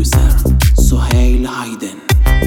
پرودوسر سهیل هایدن.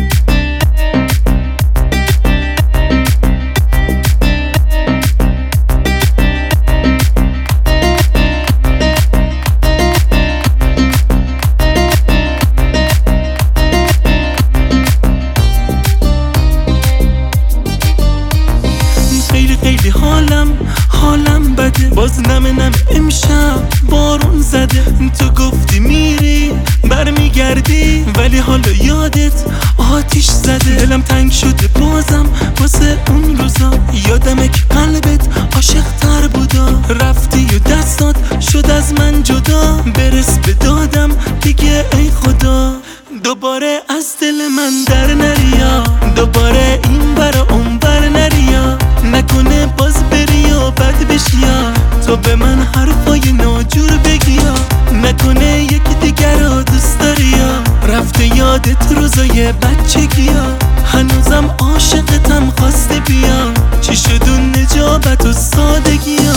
خیلی حالم بده، باز نم امشب بارون زده. تو گفتی میری برمیگردی، ولی حالا یادت آتیش زده. دلم تنگ شده بازم واسه اون روزا، یادمه که قلبت عاشق تر بودا. رفتی و دستات شد از من جدا، برس به دادم دیگه ای خدا. دوباره از دل من در نریا، دوباره این برا اون بر نریا. نکنه باز بری و بد بشیا، تو به من حرفای ناجور بگیا. نکنه یکی دیگر رو دوست داری یا رفته یادت روزای بچگیا. هنوزم عاشقتم خواسته بیا، چی شد اون نجابت و سادگیا.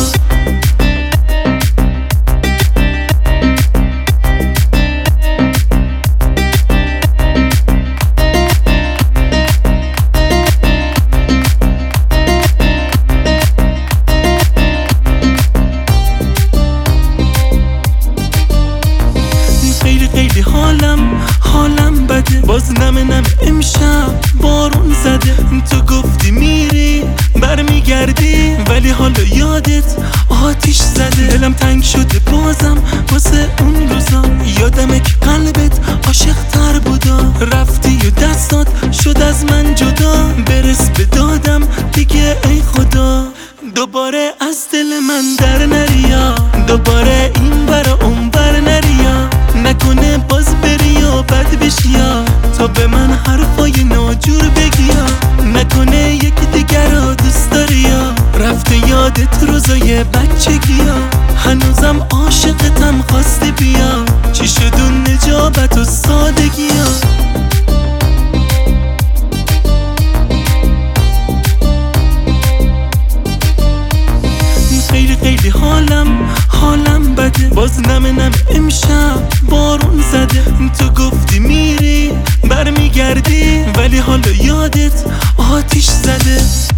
خیلی حالم بده، باز نم امشب بارون زده. تو گفتی میری برمیگردی، ولی حالا یادت آتیش زده. دلم تنگ شده بازم واسه اون روزا، یادمه که قلبت عاشق تر بودا. رفتی و دستات شد از من جدا، برس به دادم دیگه ای خدا. دوباره از دل من در نریا، دوباره این برا اون بر نریا. نکنه باز بری و بد بشیا، تو به من حرفای ناجور بگیا. نکنه یکی دیگر رو دوست داری یا رفته یادت روزای بچگیا. هنوزم عاشقتم خواسته بیا، چی شد اون نجابت و سادگیا. خیلی حالم بده، باز نم امشب بارون زده. تو گفتی میری برمیگردی، ولی حالا یادت آتیش زده.